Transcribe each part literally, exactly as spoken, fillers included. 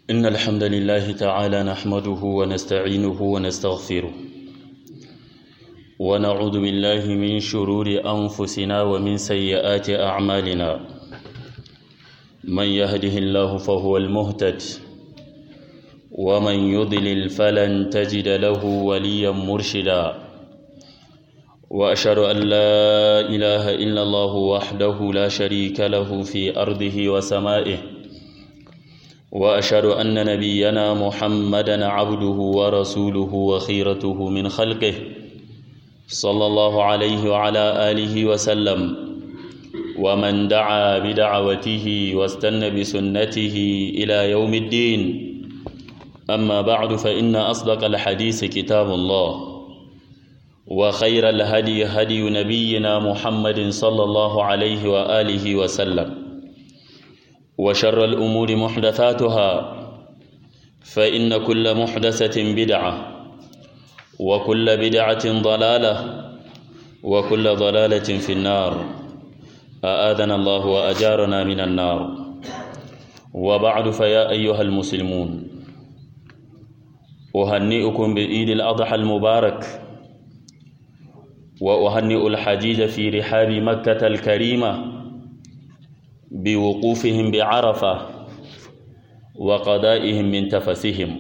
إن الحمد لله تعالى نحمده ونستعينه ونستغفره ونعوذ بالله من شرور أنفسنا ومن سيئات أعمالنا. من يهده الله فهو المهتد ومن يضلل فلن تجد له وليا مرشدا. وأشهد أن لا إله إلا الله وحده لا شريك له في أرضه وسمائه، وأشهد أن نبينا محمدا عبده ورسوله وخيرته من خلقه صلى الله عليه وعلى آله وسلم، ومن دعا بدعوته واستنى بسنته إلى يوم الدين. أما بعد، فإن أصدق الحديث كتاب الله، وخير الهدي هدي نبينا محمد صلى الله عليه وآله وسلم، وشر الأمور محدثاتها، فإن كل محدثة بدعة، وكل بدعة ضلالة، وكل ضلالة في النار. أآذنا الله وأجارنا من النار. وبعد، فيا أيها المسلمون، أهنئكم بعيد الأضحى المبارك، وأهنئ الحجيج في رحاب مكة الكريمة بوقوفهم بعرفة وقضائهم من تفسهم،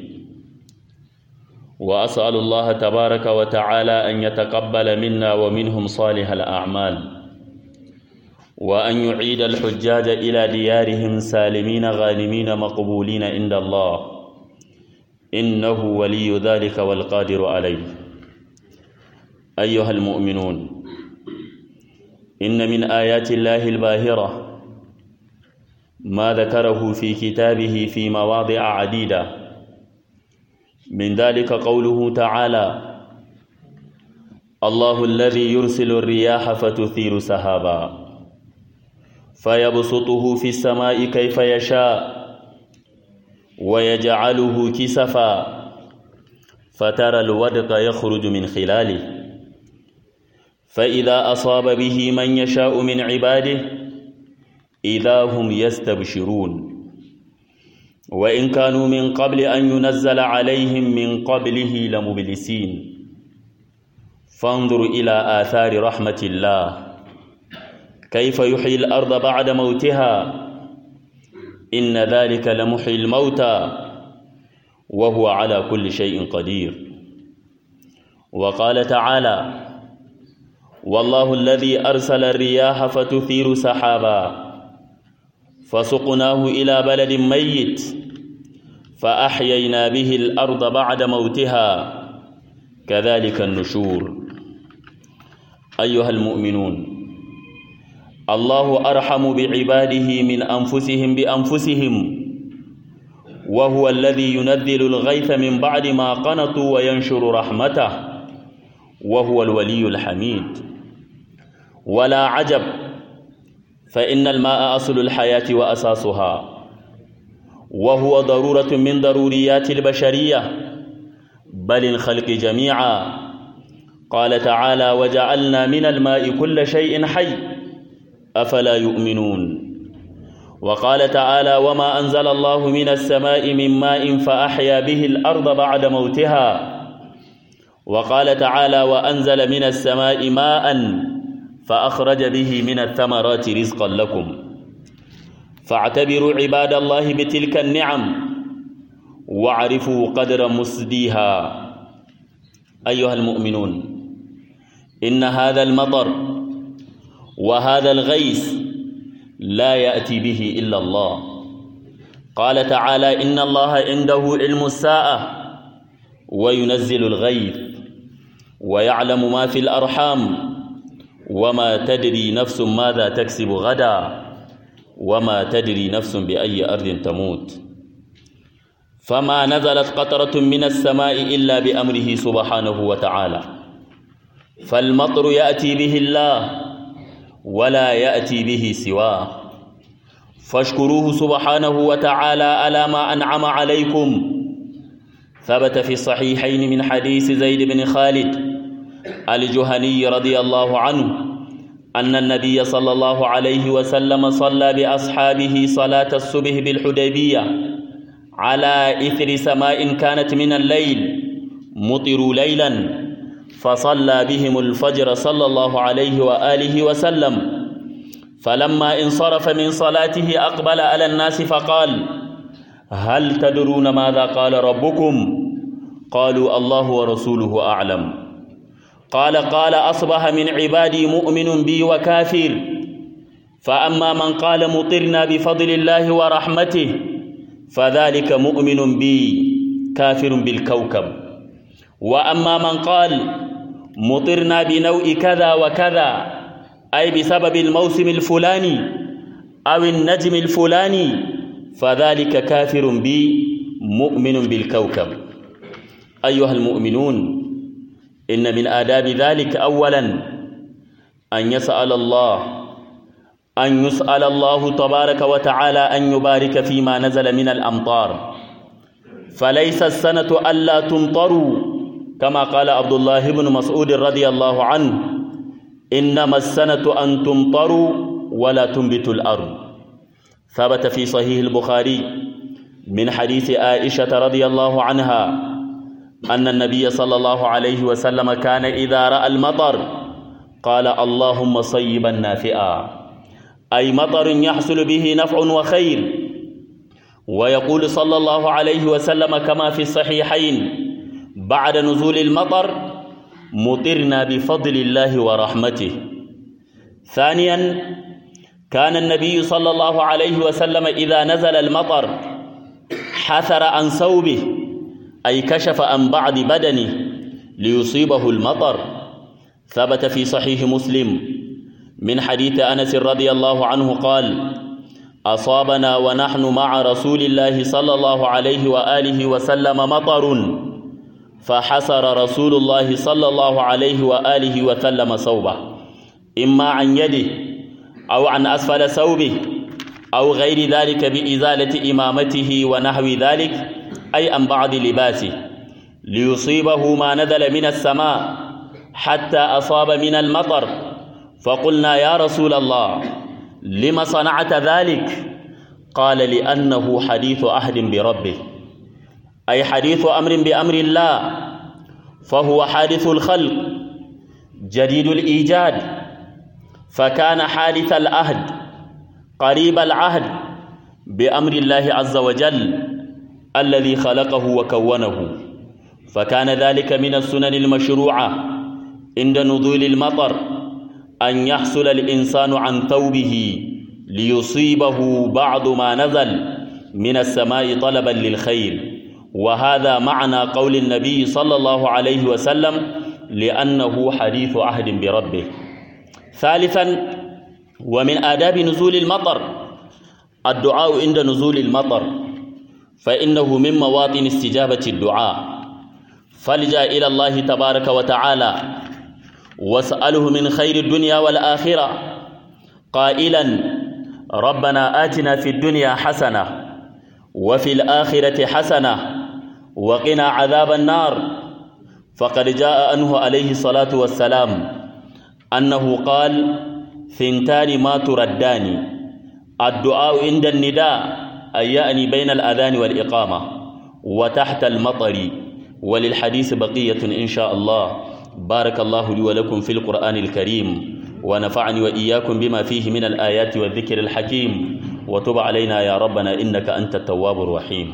وأسأل الله تبارك وتعالى أن يتقبل منا ومنهم صالح الأعمال، وأن يعيد الحجاج إلى ديارهم سالمين غانمين مقبولين عند الله، إنه ولي ذلك والقادر عليه. أيها المؤمنون، إن من آيات الله الباهرة ما ذكره في كتابه في مواضع عديدة، من ذلك قوله تعالى: الله الذي يرسل الرياح فتثير سحابا فيبسطه في السماء كيف يشاء ويجعله كسفا فترى الودق يخرج من خلاله، فإذا أصاب به من يشاء من عباده إذا هم يستبشرون، وإن كانوا من قبل أن ينزل عليهم من قبله لمبلسين. فانظر إلى آثار رحمة الله كيف يحيي الأرض بعد موتها، إن ذلك لمحيي الموتى وهو على كل شيء قدير. وقال تعالى: والله الذي أرسل الرياح فتثير سحابا فسقناه إلى بلد ميت فأحيينا به الأرض بعد موتها كذلك النشور. أيها المؤمنون، الله أرحم بعباده من أنفسهم بأنفسهم، وهو الذي ينزل الغيث من بعد ما قنطوا وينشر رحمته، وهو الولي الحميد. ولا عجب، فإن الماء أصل الحياة وأساسها، وهو ضرورة من ضروريات البشرية بل الخلق جميعا. قال تعالى: وجعلنا من الماء كل شيء حي أفلا يؤمنون. وقال تعالى: وما أنزل الله من السماء من ماء فأحيا به الأرض بعد موتها. وقال تعالى: وأنزل من السماء ماء فأخرج به من الثمرات رزقا لكم. فاعتبروا عباد الله بتلك النعم واعرفوا قدر مسديها. أيها المؤمنون، إن هذا المطر وهذا الغيث لا يأتي به إلا الله. قال تعالى: إن الله عنده علم الساعة وينزل الغيث ويعلم ما في الأرحام وما تدري نفس ماذا تكسب غدا وما تدري نفس بأي أرض تموت. فما نزلت قطرة من السماء إلا بأمره سبحانه وتعالى، فالمطر يأتي به الله ولا يأتي به سواه، فاشكروه سبحانه وتعالى على ما أنعم عليكم. ثبت في الصحيحين من حديث زيد بن خالد الجهني رضي الله عنه أن النبي صلى الله عليه وسلم صلى بأصحابه صلاة الصبح بالحديبية على إثر سماء كانت من الليل مطروا ليلا فصلى بهم الفجر صلى الله عليه وآله وسلم، فلما انصرف من صلاته أقبل على الناس فقال: هل تدرون ماذا قال ربكم؟ قالوا: الله ورسوله أعلم. قال: قال: أصبح من عبادي مؤمن بي وكافر، فأما من قال مطرنا بفضل الله ورحمته فذلك مؤمن بي كافر بالكوكب، وأما من قال مطرنا بنوء كذا وكذا أي بسبب الموسم الفلاني أو النجم الفلاني فذلك كافر بي مؤمن بالكوكب. أيها المؤمنون، إن من آداب ذلك أولا أن يسأل الله أن يسأل الله تبارك وتعالى أن يبارك فيما نزل من الأمطار، فليس السنة ألا تمطروا كما قال عبد الله بن مسعود رضي الله عنه: إنما السنة أن تمطروا ولا تنبتوا الأرض. ثبت في صحيح البخاري من حديث عائشة رضي الله عنها أن النبي صلى الله عليه وسلم كان إذا رأى المطر قال: اللهم صيبا نافعا، أي مطر يحصل به نفع وخير. ويقول صلى الله عليه وسلم كما في الصحيحين بعد نزول المطر: مطرنا بفضل الله ورحمته. ثانيا، كان النبي صلى الله عليه وسلم إذا نزل المطر حثر عن ثوبه، أي كشف عن بعض بدنه ليصيبه المطر. ثبت في صحيح مسلم من حديث أنس رضي الله عنه قال: أصابنا ونحن مع رسول الله صلى الله عليه وآله وسلم مطر، فحسر رسول الله صلى الله عليه وآله وسلم ثوبه، إما عن يده أو عن أسفل ثوبه أو غير ذلك بإزالة إمامته ونحو ذلك، أي عن بعض لباسه، ليصيبه ما نزل من السماء حتى أصاب من المطر. فقلنا: يا رسول الله، لم صنعت ذلك؟ قال: لأنه حديث عهد بربه، أي حديث أمر بأمر الله، فهو حادث الخلق جديد الإيجاد، فكان حادث العهد قريب العهد بأمر الله عز وجل الذي خلقه وكونه، فكان ذلك من السنن المشروعة عند نزول المطر أن يحصل الإنسان عن ثوبه ليصيبه بعض ما نزل من السماء طلبا للخير، وهذا معنى قول النبي صلى الله عليه وسلم: لأنه حديث عهد بربه. ثالثا، ومن آداب نزول المطر الدعاء عند نزول المطر، فإنه من مواطن استجابة الدعاء، فالجأ إلى الله تبارك وتعالى واسأله من خير الدنيا والآخرة قائلا: ربنا آتنا في الدنيا حسنة وفي الآخرة حسنة وقنا عذاب النار. فقد جاء عنه عليه الصلاة والسلام أنه قال: ثنتان ما تردان، الدعاء عند النداء أي يعني بين الأذان والإقامة وتحت المطر. وللحديث بقية إن شاء الله. بارك الله لي ولكم في القرآن الكريم، ونفعني وإياكم بما فيه من الآيات والذكر الحكيم، وتب علينا يا ربنا إنك أنت التواب الرحيم.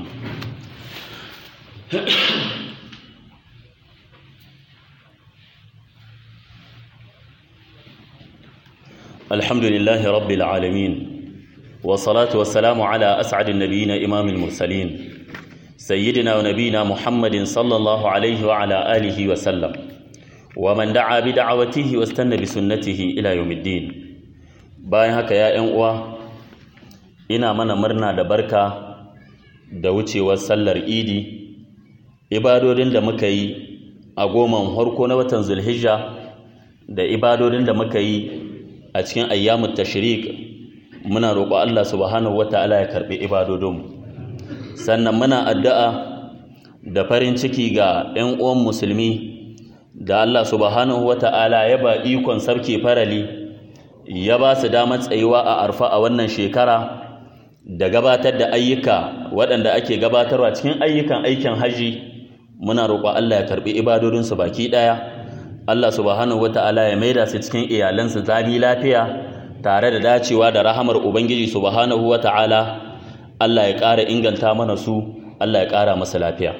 الحمد لله رب العالمين، والصلاة والسلام على أسعد النبيين إمام المرسلين سيدنا ونبينا محمد صلى الله عليه وعلى آله وسلم، ومن دعا بدعوته واستنى بسنته إلى يوم الدين. bayan haka ya ƴan uwa, ina mana murna da barka da wucewar sallar idi, ibadodin da muka yi a goman harko na watan Zulhijja da ibadodin da muka yi a cikin ayyamut tashrik, muna roƙo Allah subhanahu wataala ya karbi ibadodinmu. Sannan muna addu'a da farin ciki ga ƴan uwan musulmi da Allah subhanahu wataala ya ba ikon sarki farali, ya ba su damar tsayuwa a Arfa a wannan shekara, da gabatar da ayyuka waɗanda ake gabatarwa cikin ayyukan aikin haji, muna roƙon Allah ya karɓi ibadodinsu baki ɗaya. Allah subhanahu wata'ala ya maida su cikin iyalansu zami lafiya tare da dacewa da rahamar Ubangiji subhanahu wata'ala. Allah ya ƙara inganta mana su, Allah ya ƙara masa lafiya.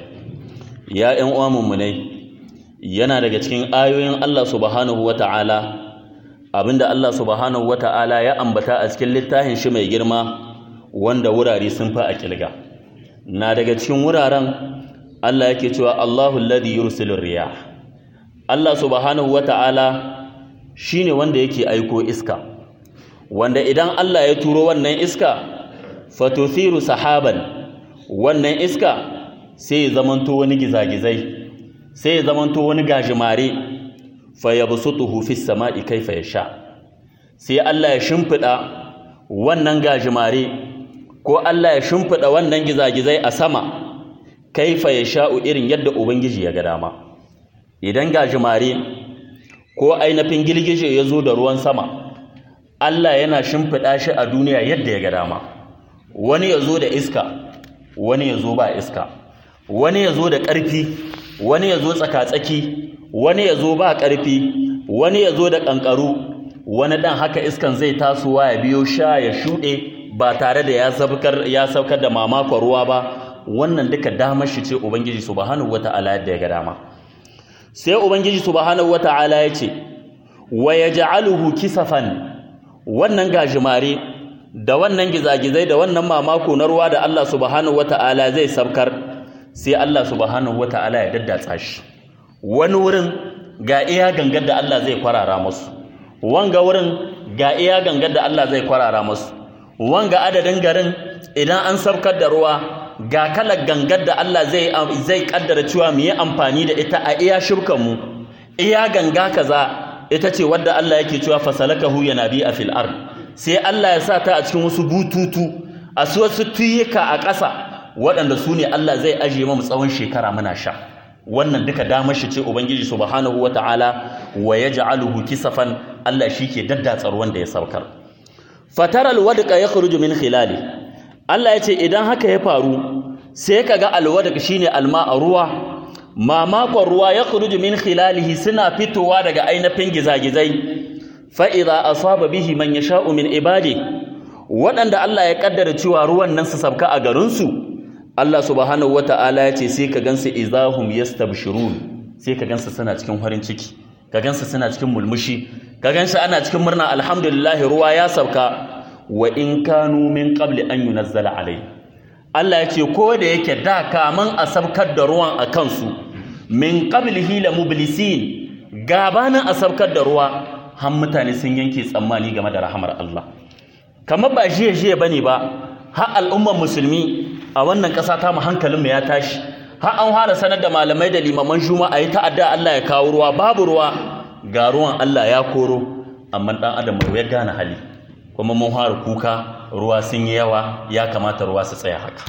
Ya ƴan uwa mummunai, yana daga cikin ayoyin Allah subhanahu wata'ala abinda Allah subhanahu wata'ala ya ambata a cikin littafin shi mai girma, wanda wurare sun fi a kilga. Na daga cikin wuraren Allah yake cewa Allahu alladhi yursilu riyah. Allah subhanahu wata'ala shine wanda yake aiko iska, wanda idan Allah ya turo wannan iska fatuthiru sahaban, wannan iska sai ya zamanto wani gizagizai, sai ya zamanto wani gajimare, fayabsutuhu fis sama'i kaifa yasha. Sai Allah ya shimfida wannan gajimare ko Allah ya shimfida wannan gizagizai a sama, kaifa yasha'u, irin yadda ubangiji ya ga dama. Idan gajimare ko ainihin girgije ya zo da ruwan sama, Allah yana shimfida shi a duniya yadda ya ga dama. Wani ya zo da iska, wani ya zo ba iska, wani ya zo da ƙarfi, wani ya zo tsaka-tsaki, wani ya zo ba ƙarfi, wani ya zo da ƙanƙaru, wani ɗan haka iskan zai tasowa ya biyo sha ya shuɗe ba tare da ya saukar da mamakon ruwa ba. Wannan duka damar shi ce Ubangiji subhanahu wata'ala yadda ya ga dama. Sai Ubangiji subhanahu wata'ala ya ce wa yaj'aluhu kisafan, wannan gajimare da wannan gizagizai da wannan mamako na ruwa da Allah subhanahu wata'ala zai saukar, sai Allah subhanahu wata'ala ya daddatsa shi. Wani wurin ga iya gangar da Allah zai kwarara musu, wanga wurin ga iya gangar da Allah zai kwarara musu, wanga adadin garin idan an saukar da ruwa ga kalar gangar da Allah zai zai kaddara cewa mu yi amfani da ita a iya shirkan mu. Iya ganga kaza ita ce wadda Allah yake cewa fasalakahu yanabi a fil ard, sai Allah ya sa ta a cikin wasu bututu, a su wasu tuyuka a ƙasa, waɗanda su ne Allah zai ajiye mu tsawon shekara muna sha. Wannan duka damar shi ce Ubangiji subhanahu wata'ala wa yaj'aluhu kisafan, Allah shike daddatsa ruwan da ya saukar. Fataral wadqa yakhruju min khilali, Allah yace idan haka ya faru sai kaga alwadq shine alma ruwa, mamakon ruwa yakhruju min khilalihi, suna fitowa daga ainihin gizagizai. Fa idza asaba bihi man yasha'u min ibadi, waɗanda Allah ya kaddara cewa ruwan nan su sabka a garin su, Allah subhanahu wata'ala ya ce sai ka gansu izahum yastabshirun, sai ka gansu suna cikin farin ciki, ka gansu suna cikin mulmushi, ka gansu ana cikin murna, alhamdulillah ruwa ya sauka. Wa in kanu min qabli an yunazzala alai, Allah ya ce ko da yake da kaman a sabkar da ruwan a kansu, min qablihi la mublisin, gabanin a sabkar da ruwa har mutane sun yanke tsammani game da rahamar Allah. Kamar ba jiye jiye bane ba, har al'ummar musulmi a wannan ƙasa ta mu hankalinmu ya tashi, har an fara sanar da malamai da limaman juma'a yi ta'adda Allah ya kawo ruwa, babu ruwa, ga ruwan Allah ya koro, amma ɗan adam ya gane hali, kuma mun fara kuka ruwa sun yi yawa, ya kamata ruwa su tsaya haka.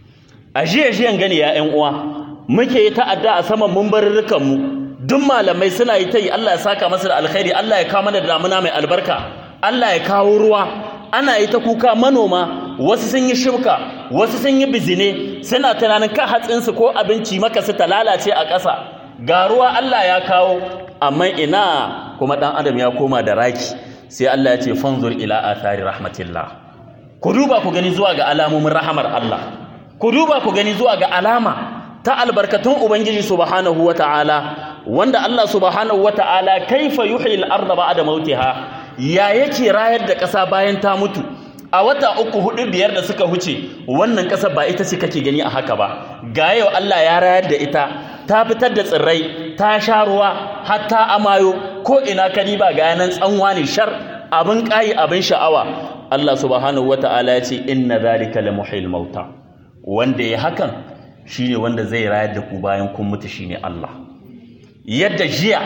A jiya jiyan gani ya ƴan uwa, muke yi ta'adda a saman mumbarurrukan mu, duk malamai suna yi ta yi, Allah ya saka masa da alkhairi, Allah ya kawo mana da damuna mai albarka, Allah ya kawo ruwa. Ana yi ta kuka, manoma wasu sun yi shuka, wasu sun yi bizine, suna tunanin ka hatsinsu ko abinci maka su ta lalace a ƙasa. Ga ruwa Allah ya kawo, amma ina kuma ɗan adam ya koma da raki. Sai Allah ya ce fanzur ila athari rahmatillah, ku duba ku gani zuwa ga alamomin rahamar Allah, ku duba ku gani zuwa ga alama ta albarkatun Ubangiji subhanahu wata'ala, wanda Allah subhanahu wata'ala kaifa yuhyil arda ba'da mautiha, ya yake rayar da ƙasa bayan ta mutu. A wata uku hudu biyar da suka huce, wannan ƙasa ba ita ce kake gani a haka ba, ga yau Allah ya rayar da ita, ta fitar da tsirrai, ta sha ruwa, hatta amayo, ko ina kani ba ga yanan tsanwa ne shar, abin ƙayi abin sha'awa. Allah subhanahu wata'ala ya ce inna zalika la muhyil mauta, wanda ya hakan shine wanda zai rayar da ku bayan kun mutu, shine Allah. Yadda jiya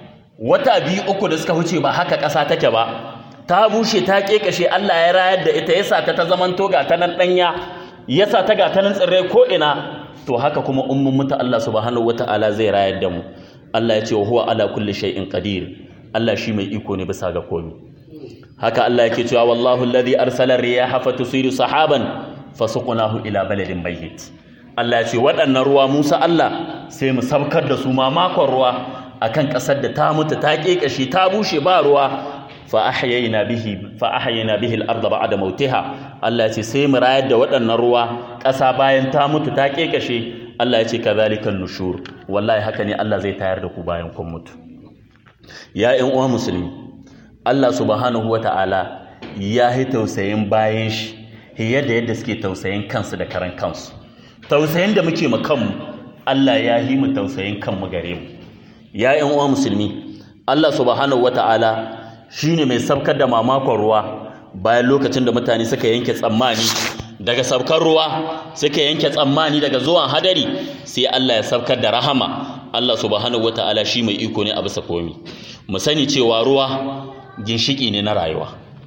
wata biyu uku da suka huce ba haka ƙasa take ba, ta bushe ta kekashe, Allah ya rayar da ita, yasa ta ta zaman to ga ta nan danya, yasa ta ga ta nan tsirrai ko ina. To haka kuma ummun muta Allah subhanahu wata'ala zai rayar da mu. Allah ya ce wa huwa ala kulli shay'in qadir, Allah shi mai iko ne bisa ga komai. haka Allah yake cewa wallahu alladhi arsala riyaha fatusiru sahaban fasuqnahu ila baladin mayyit. Allah ya ce waɗannan ruwa Musa Allah sai mu saukar da su mamakon ruwa akan ƙasar da ta mutu ta kekashe ta bushe ba ruwa fa ahyayna bihi fa ahyayna bihi al-ardha ba'da mautiha. Allah ya ce sai mu rayar da waɗannan ruwa ƙasa bayan ta mutu ta kekashe. Allah ya ce kadhalikan nushur, wallahi haka ne Allah zai tayar da ku bayan kun mutu. Ya ƴan uwa musulmi, Allah subhanahu wata'ala ya yi tausayin bayan shi yadda yadda suke tausayin kansu da karan kansu. Tausayin da muke ma kanmu Allah ya yi mu tausayin kanmu gare mu. Ya ƴan uwa musulmi, Allah subhanahu wata'ala shine mai sabkar da mamakon ruwa bayan lokacin da mutane suka yanke tsammani daga sabkar ruwa, suka yanke tsammani daga zuwan hadari, sai Allah ya sabkar da rahama. Allah subhanahu wata'ala shi mai iko ne a bisa komi. Mu sani cewa ruwa ginshiki ne na rayuwa,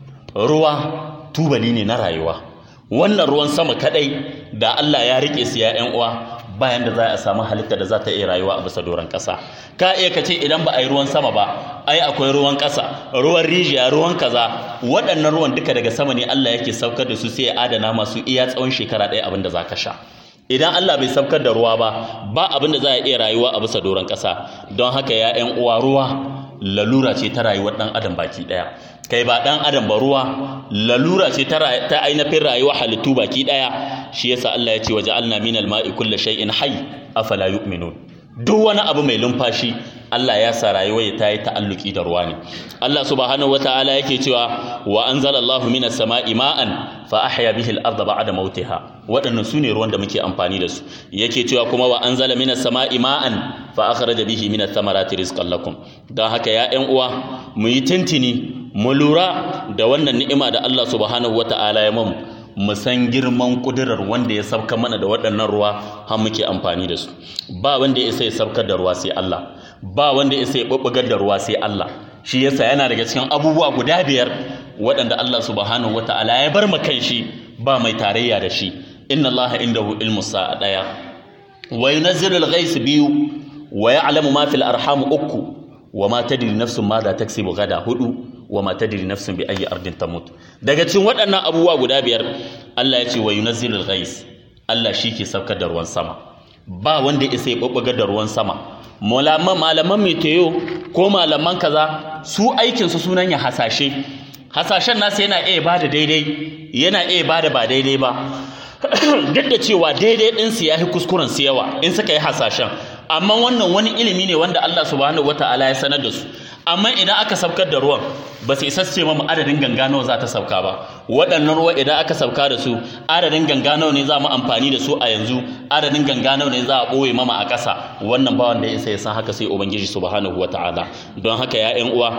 ruwa tubali ne na rayuwa. Wannan ruwan sama kadai da Allah ya rike su ya ƴan uwa, bayan da za a samu halitta da za ta iya rayuwa a bisa doron ƙasa. Ka iya kace idan ba a yi ruwan sama ba, ai akwai ruwan ƙasa, ruwan rijiya, ruwan kaza. Waɗannan ruwan duka daga sama ne Allah yake saukar da su sai ya adana masu iya tsawon shekara ɗaya abin da za ka sha. Idan Allah bai saukar da ruwa ba, ba abin da za a iya rayuwa a bisa doron ƙasa. Don haka ya ƴan uwa, ruwa lalura ce ta rayuwar ɗan adam baki ɗaya. Kai ba ɗan adam ba, ruwa lalura ce ta ainihin rayuwa halittu baki ɗaya. Shi yasa Allah ya ce waje alna minal ma'i kulla shay'in hayy afala yu'minun. Duk wani abu mai lumfashi Allah ya sa rayuwa ya tayi ta'alluki da ruwa ne. Allah subhanahu wata'ala yake cewa wa anzalallahu minas sama'i ma'an fa ahya bihi al-ardha ba'da mautiha. Waɗannan sune ruwan da muke amfani da su. Yake cewa kuma wa anzala minas sama'i ma'an fa akhraja bihi minas thamarati rizqan lakum. Don haka ya ƴan uwa, mu yi tintini mu lura da wannan ni'ima da Allah subhanahu wata'ala ya mamu, mu san girman kudurar wanda ya sabka mana da waɗannan ruwa har muke amfani da su. Ba wanda ya isa ya sabkar da ruwa sai Allah, ba wanda ya isa ya bubbugar da ruwa sai Allah. Shi yasa yana daga cikin abubuwa guda biyar waɗanda Allah subhanahu wata'ala ya bar mu kan shi, ba mai tarayya da shi. Inna Allah indahu ilmu sa'a daya, wa yunazzilu al-ghais biyu, wa ya'lamu ma fil arham uku, wa ma tadri nafsun ma za taksibu gada hudu, wa ma tadri nafsun bi ayi ardin tamut. Daga cikin waɗannan abubuwa guda biyar Allah ya ce wa yunazzilul ghais, Allah shi ke saukar da ruwan sama. Ba wanda ya sai babbaga da ruwan sama. Malaman malaman meteo ko malaman kaza su aikin su sunan ya hasashe. Hasashen nasu yana iya bada daidai, yana iya bada ba daidai ba. Duk da cewa daidai din su yafi kuskuren su yawa in suka yi hasashen. Amma wannan wani ilimi ne wanda Allah subhanahu wataala ya sanar da su. Amma idan aka saukar da ruwan ba su isa ce mamu adadin ganga nawa za ta sauka ba. Waɗannan ruwa idan aka sauka da su, adadin ganga nawa ne za mu amfani da su a yanzu, adadin ganga nawa ne za a ɓoye mama a ƙasa. Wannan ba wanda ya isa ya san haka sai Ubangiji subhanahu wata'ala. Don haka ya ƴan uwa,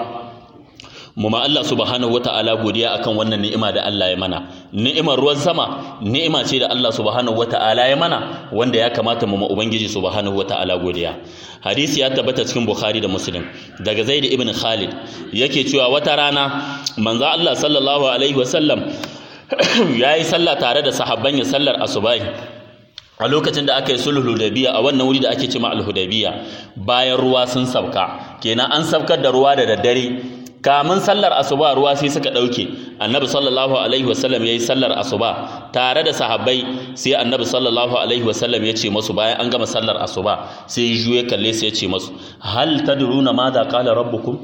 mu ma Allah subhanahu wata'ala godiya akan wannan ni'ima da Allah ya mana. Ni'imar ruwan sama ni'ima ce da Allah subhanahu wata'ala ya mana, wanda ya kamata mu ma Ubangiji subhanahu wata'ala godiya. Hadisi ya tabbata cikin Bukhari da Muslim daga Zaid ibn Khalid yake cewa wata rana manzo Allah sallallahu alaihi wasallam yayi sallah tare da sahabban ya sallar asubahi a lokacin da aka yi sulhul hudaybiya a wannan wuri da ake cewa al-hudaybiya. Bayan ruwa sun sauka, kenan an saukar da ruwa da daddare, kamin sallar asuba ruwa sai suka dauke. Annabi sallallahu alaihi wasallam yayi sallar asuba tare da sahabbai, sai Annabi sallallahu alaihi wasallam ya ce musu bayan an gama sallar asuba, sai juye kalle sai ya ce musu hal tadruna madha qala rabbukum,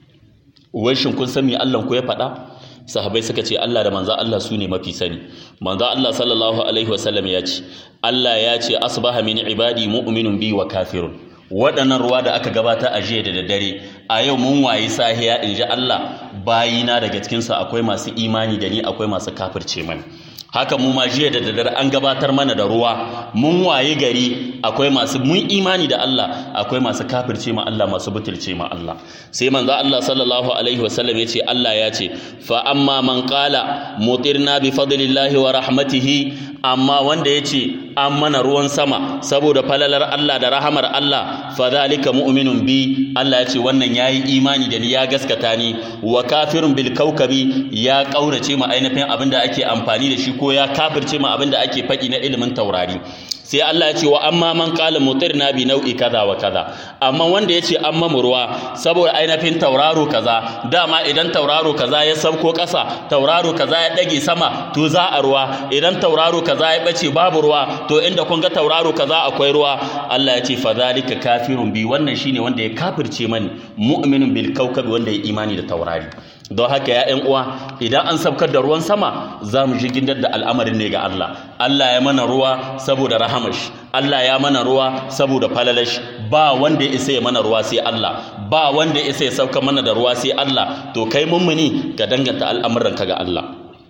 wai shin kun san me Allah ku ya faɗa? Sahabbai suka ce Allah da manzo Allah su ne mafi sani. Manzo Allah sallallahu alaihi wasallam ya ce Allah ya ce asbaha min ibadi mu'minun bi wa kafirun. Waɗannan ruwa da aka gabata a jiya da daddare, a yau mun wayi sahiya in ji Allah, bayina daga cikinsu akwai masu imani da ni, akwai masu kafirce mani. Haka mu ma jiya da daddare an gabatar mana da ruwa, mun waye gari akwai masu mun imani da Allah, akwai masu kafirce ma Allah, masu butulce ma Allah. Sai manzo Allah sallallahu alaihi wasallam ya ce Allah ya ce fa amma man qala mutirna bi fadlillahi wa rahmatihi, amma wanda ya ce an mana ruwan sama saboda falalar Allah da rahamar Allah, fa zalika mu'minun bi, Allah ya ce wannan yayi imani da ni, ya gaskata ni. Wa kafirun bil kaukabi, ya kaurace ma ainihin abinda ake amfani da shi ko ya kafirce ma abinda ake faɗi na ilimin taurari. sai Allah ya ce wa amma man qala mutirna bi nau'i kaza wa kaza, amma wanda ya ce an mamu ruwa saboda ainihin tauraro kaza, dama idan tauraro kaza ya sauko ƙasa, tauraro kaza ya ɗage sama to za a ruwa, idan tauraro kaza ya ɓace babu ruwa to inda kun ga tauraro kaza akwai ruwa. Allah ya ce fa zalika kafirun bi, wannan shine wanda ya kafirce mani, mu'minun bil kawkabi, wanda ya imani da taurari. Don haka ya ƴan uwa, idan an saukar da ruwan sama za mu jigindar da al'amarin ne ga Allah. Allah ya mana ruwa saboda rahamash, Allah ya mana ruwa saboda falalash. Ba wanda ya isa ya mana ruwa sai Allah, ba wanda ya isa ya sauka mana da ruwa sai Allah. To kai mummuni ka danganta al'amuranka ga Allah.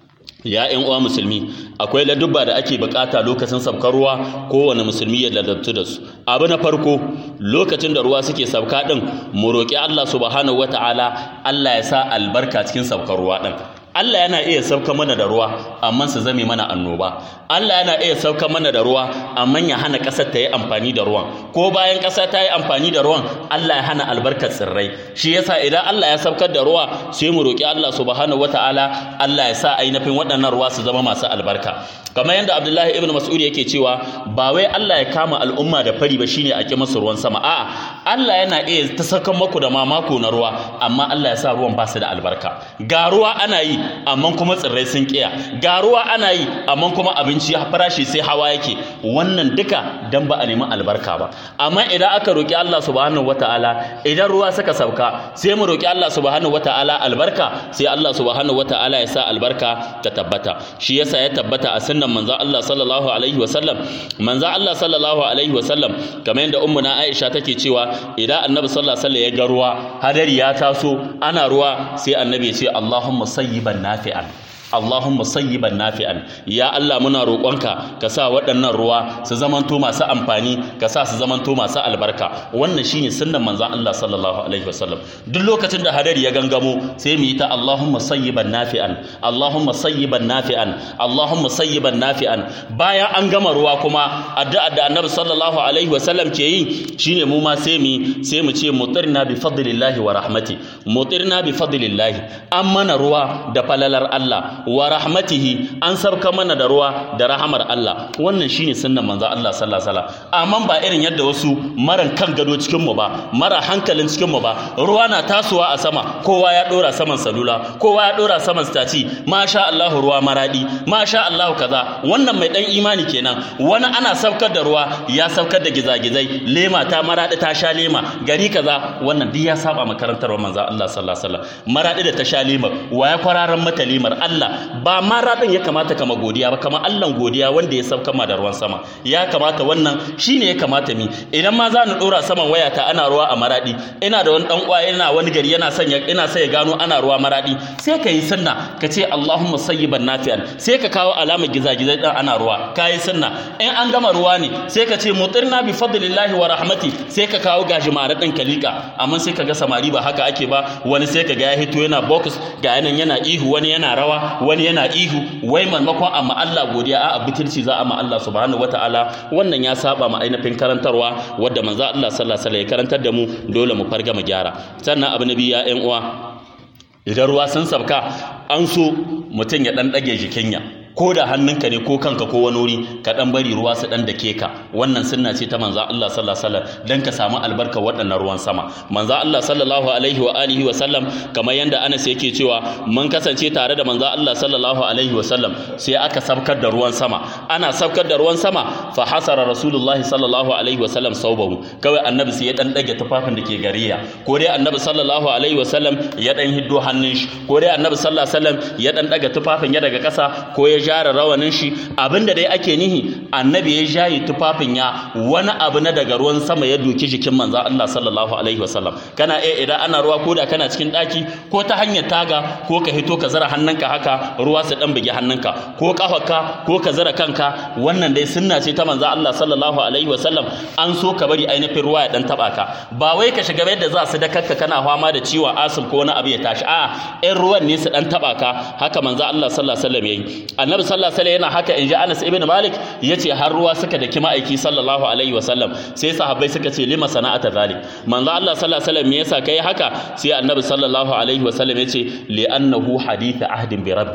Ya ƴan uwa musulmi, akwai ladubba da ake bukata lokacin sabkar ruwa, kowane musulmi ya ladabtu da su. Abu na farko, lokacin da ruwa suke sabka din, mu roki Allah subhanahu wataala Allah ya sa albarka cikin sabkar ruwa din. Allah yana iya sauka mana da ruwa amma su zame mana annoba. Allah yana iya sauka mana da ruwa amma ya hana ƙasar ta yi amfani da ruwan, ko bayan ƙasa ta yi amfani da ruwan Allah ya hana albarkar tsirrai. Shi yasa idan Allah ya saukar da ruwa sai mu roki Allah subhanahu wataala Allah ya sa ainihin waɗannan ruwa su zama masu albarka. Kamar yadda Abdullahi ibn Mas'ud yake cewa ba wai Allah ya kama al'umma da fari ba shine a ki masu ruwan sama, a'a Allah yana iya ta sakan maku da mamako na ruwa amma Allah ya sa ruwan ba su da albarka. Ga ruwa ana yi amma kuma tsirrai sun kiya, ga ruwa ana yi amma kuma abinci farashi sai hawa yake. Wannan duka dan ba a nemi albarka ba. Amma idan aka roki Allah subhanahu wataala, idan ruwa suka sauka sai mu roki Allah subhanahu wataala albarka, sai Allah subhanahu wataala ya sa albarka ta tabbata. Shi yasa ya tabbata a sunnan manzo Allah sallallahu alaihi wasallam, manzo Allah sallallahu alaihi wasallam kamar yadda ummuna Aisha take cewa idan annabi sallallahu alaihi wasallam ya ga ruwa hadari ya taso ana ruwa sai annabi ya ce Allahumma sayyiban nafi'an, Allahumma sayyiban nafi'an, ya Allah muna roƙonka ka sa waɗannan ruwa su zamanto masu amfani, ka sa su zamanto masu albarka. Wannan shine sunnan manzon Allah sallallahu alaihi wasallam. Duk lokacin da hadari ya gangamo sai mu yi ta Allahumma sayyiban nafi'an, Allahumma sayyiban nafi'an, Allahumma sayyiban nafi'an. Bayan an gama ruwa kuma addu'a da Annabi sallallahu alaihi wasallam ke yi shine mu ma sai mu sai mu ce mutirna bi fadlillahi wa rahmati, mutirna bi fadlillahi, an mana ruwa da falalar Allah wa rahmatihi, an sabka mana da ruwa da rahamar Allah. Wannan shine sunnan manzo Allah sallallahu alaihi wasallam. Amma ba irin yadda wasu maran kan gado cikin mu ba, mara hankalin cikin mu ba, ruwa na tasowa a sama kowa ya dora saman salula, kowa ya dora saman staci, masha Allah ruwa maradi, masha Allah kaza. Wannan mai dan imani kenan. Wani ana sabkar da ruwa ya sabkar da gizagizai, lema ta maradi ta sha lema, gari kaza. Wannan duk ya saba makarantar manzo Allah sallallahu alaihi wasallam. Maradi da ta sha lema, wa ya kwararan mata lemar Allah. Ba ma radin ya kamata kama godiya ba, kama Allah godiya wanda ya sauka ma da ruwan sama. Ya kamata wannan shine ya kamata mi. Idan ma za ni dora saman wayata ana ruwa a maradi, ina da wani dan uwa yana wani gari yana sanya ina sai ya gano ana ruwa maradi, sai ka yi sunna ka ce Allahumma sayyiban nafi'an, sai ka kawo alamar gizagizai dan ana ruwa, ka yi sunna. In an gama ruwa ne sai ka ce mutirna bi fadlillahi wa rahmati, sai ka kawo gajimare din kalika. Amma sai ka ga samari ba haka ake ba, wani sai ka ga ya hito yana box, ga yanan yana ihu, wani yana rawa, wani yana ihu, wai maimakon amma Allah godiya a butulci za a ma Allah subhanahu wataala. Wannan ya saba ma ainihin karantarwa wadda manzo Allah sallallahu alaihi wasallam ya karantar da mu, dole mu farga mu gyara. Sannan abu nabi ya ƴan uwa, idan ruwa sun sabka an so mutum ya dan dage jikinya, ko da hannunka ne ko kanka ko wani wuri ka dan bari ruwa su dan dake ka. Wannan sunna ce ta manzo Allah sallallahu alaihi wasallam dan ka samu albarka waɗannan ruwan sama. Manzo Allah sallallahu alaihi wa alihi wa sallam kamar yanda Anas yake cewa mun kasance tare da manzo Allah sallallahu alaihi wa sallam sai aka sabkar da ruwan sama. Ana sabkar da ruwan sama fa hasara rasulullahi sallallahu alaihi wa sallam saubahu, kawai annabi sai ya dan dage tufafin da ke gariya, ko dai annabi sallallahu alaihi wa sallam ya dan hiddo hannun shi, ko dai annabi sallallahu alaihi wa sallam ya dan daga tufafin ya daga ƙasa, ko ya jara rawanin shi. Abinda dai ake nihi annabi ya jayi tufafin ya wani abu na daga ruwan sama ya doki jikin manzo Allah sallallahu alaihi wasallam. Kana eh idan ana ruwa ko da kana cikin daki ko ta hanyar taga, ko ka hito ka zara hannunka haka ruwa su dan bugi hannunka, ko kafarka ko ka zara kanka. Wannan dai sunna ce ta manzo Allah sallallahu alaihi wasallam. An so ka bari ainihin ruwa ya dan taba ka, ba wai ka shiga yadda za su dakarka kana fama da ciwon asul ko wani abu ya tashi. A'a, ɗan ruwan ne su dan taba ka. Haka manzo Allah sallallahu alaihi wasallam yayi. Annabi sallallahu alaihi yana haka, inji Anas ibn Malik yace har ruwa suka daki ma'aiki sallallahu alaihi wasallam, sai sahabbai suka ce lima sana'ata zalik, manzo Allah sallallahu alaihi wasallam me yasa kai haka? Sai annabi sallallahu alaihi wasallam yace li annahu hadith ahdin bi rabbi,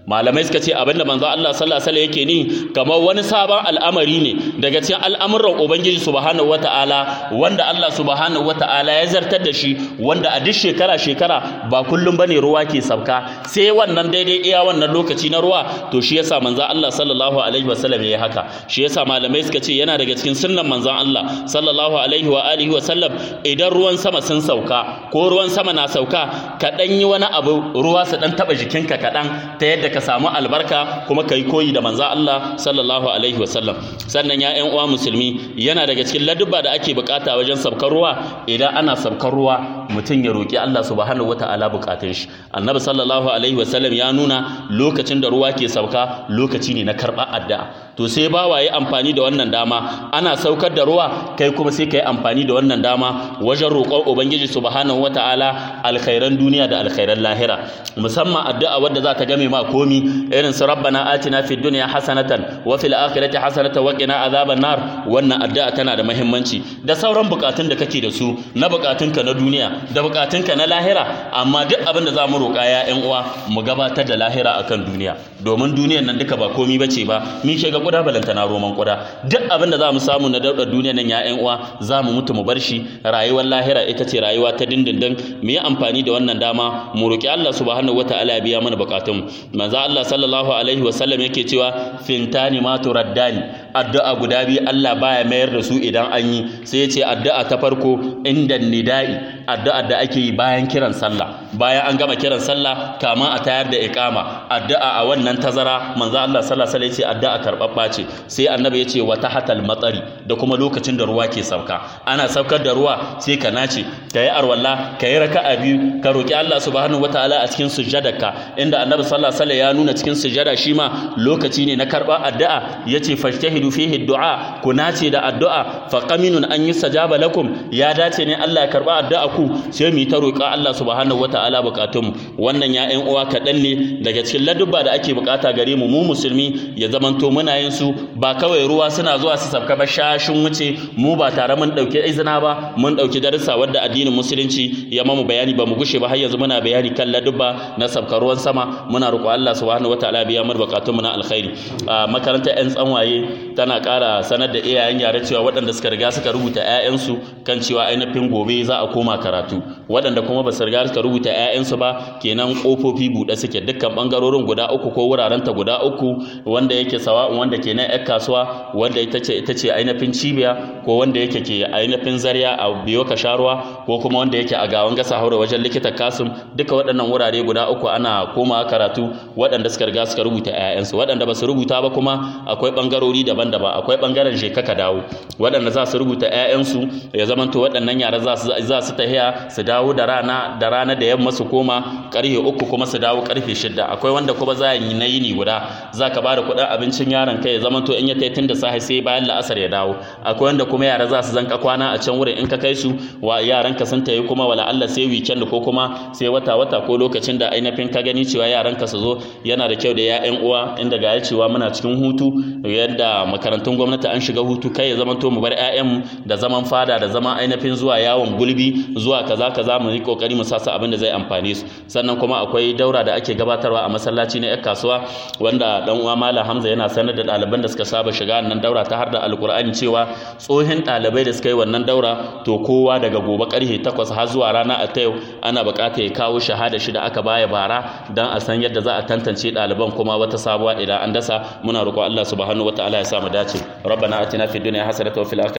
malamai suka ce abinda manzo Allah sallallahu alaihi wasallam yake ni kamar wani sabon al'amari ne daga cikin al'amuran ubangiji subhanahu wataala wanda Allah subhanahu wataala ya zartar da shi, wanda a duk shekara shekara ba kullum bane ruwa ke sabka, sai wannan daidai iya wannan lokaci na ruwa. To shi yasa manzo Allah sallallahu alaihi wasallam yayi haka. Shi yasa malamai suka ce yana daga cikin sunnan manzo Allah sallallahu alaihi wa alihi wasallam idan ruwan sama sun sauka ko ruwan sama na sauka ka dan yi wani abu ruwa su dan taba jikinka kadan ta yadda ka samu albarka kuma kai koyi da manzo Allah sallallahu alaihi wasallam. Sannan ya ƴan uwa musulmi, yana daga cikin ladubba da ake bukata wajen sabkar ruwa, idan ana sabkar ruwa mutum ya roki Allah subhanahu wataala bukatun shi. Annabi sallallahu alaihi wasallam ya nuna lokacin da ruwa ke sauka lokaci ne na karɓar addu'a. To sai bawa yi amfani da wannan dama, ana saukar da ruwa kai kuma sai kai amfani da wannan dama wajen roƙon ubangiji subhanahu wataala alkhairan duniya da alkhairan lahira, musamman addu'a wadda za ta game ma komi, irin su rabbana atina fid dunya hasanatan wa fil akhirati hasanatan wa qina azaban nar. Wannan addu'a tana da muhimmanci, da sauran bukatun da kake da su na bukatunka na duniya da bukatunka na lahira. Amma duk abin da za mu roƙa ya ƴan uwa mu gabatar da lahira akan duniya, domin duniyar nan duka ba komi bace ba. Mi ke ga kuda balanta na roman kuda, duk abin da za mu samu na daudar duniyar nan ya ƴan uwa za mu mutu mu bar shi. Rayuwar lahira ita ce rayuwa ta dindindin. Mu yi amfani da wannan dama mu roƙi Allah subhanahu wataala ya biya mana bukatun. Manzo Allah sallallahu alaihi wasallam yake cewa fintani ma turaddani, addu'a guda biyu Allah baya mayar da su idan an yi. Sai ya ce addu'a ta farko inda nida'i, addu'a da ake yi bayan kiran sallah, bayan an gama kiran sallah kama a tayar da iqama, addu'a a wannan tazara manzo Allah sallallahu alaihi wasallam ya ce addu'a karbabba ce. Sai annabi ya ce wa tahatal matsari, da kuma lokacin da ruwa ke sauka, ana saukar da ruwa sai ka nace ka yi arwalla ka yi raka'a biyu ka roki Allah subhanahu wataala a cikin sujjadarka, inda annabi sallallahu alaihi wasallam ya nuna cikin sujjada shi ma lokaci ne na karba addu'a. Yace fajtahidu fihi du'a, ku nace da addu'a, fa qaminun an yusajaba lakum, ya dace ne Allah ya karba addu'a ku. Sai mu ta roƙa Allah subhanahu wataala bukatunmu. Wannan ya ƴan uwa kaɗan ne daga cikin ladubba da ake bukata gare mu mu musulmi, ya zamanto muna yin su ba kawai ruwa suna zuwa su sabka ba shashin wuce mu ba tare mun dauki izina ba, mun dauki darussa wadda addinin musulunci ya mamu bayani ba mu gushe ba. Har yanzu muna bayani kan ladubba na sabkar ruwan sama. Muna roƙo Allah subhanahu wataala biya mana bukatunmu na alkhairi. A makarantar ƴan tsanwaye tana ƙara sanar da iyayen yara cewa waɗanda suka riga suka rubuta ƴaƴansu kan cewa ainihin gobe za a koma karatu, waɗanda kuma ba su riga suka rubuta ƴaƴansu ba kenan ƙofofi buɗe suke dukkan ɓangarorin guda uku ko wurarenta guda uku, wanda yake sawa'un wanda ke nan ƴar kasuwa wanda ita ce ita ce ainihin cibiya, ko wanda yake ke ainihin Zaria a biyo ka sharuwa, ko kuma wanda yake a gawan gasa haura wajen likita Kasim. Duka waɗannan wurare guda uku ana komawa karatu, waɗanda suka riga suka rubuta ƴaƴansu. Waɗanda ba su rubuta ba kuma akwai ɓangarori daban-daban, akwai ɓangaren je ka dawo, waɗanda za su rubuta ƴaƴansu ya zamanto waɗannan yara za su za su tahiya su dawo da rana da rana da yamma su koma karfe uku kuma su dawo karfe shida. Akwai wanda kuma za yi na yini guda, za ka bada kuɗin abincin yaron kai ya zamanto in ya tai tun da safe sai bayan la'asar ya dawo. Akwai wanda kuma yara za su zanka kwana a can wurin, in ka kai su wa yaran ka sun tayi kuma wala Allah sai weekend ko kuma sai wata wata ko lokacin da ainihin ka gani cewa yaran ka su zo. Yana da kyau da ya ƴan uwa, inda ga ya cewa muna cikin hutu, yadda makarantun gwamnati an shiga hutu, kai ya zamanto mu bar ƴaƴan da zaman fada da zaman ainihin zuwa yawon gulbi zuwa kaza kaza, mu yi kokari mu sa su abin da zai amfane su. Sannan kuma akwai daura da ake gabatarwa a masallaci na ƴar kasuwa, wanda dan uwa Malam Hamza yana sanar da ɗaliban da suka saba shiga nan daura ta har da alkur'ani cewa tsohin ɗalibai da suka yi wannan daura to kowa daga gobe karfe takwas har zuwa rana a ta yau ana buƙatar ya kawo shahada shi da aka baya bara, dan a san yadda za a tantance ɗaliban kuma wata sabuwa idan an dasa. Muna roƙo Allah subhanahu wataala ya sa mu dace. Rabbana atina fid dunya hasanatan wa fil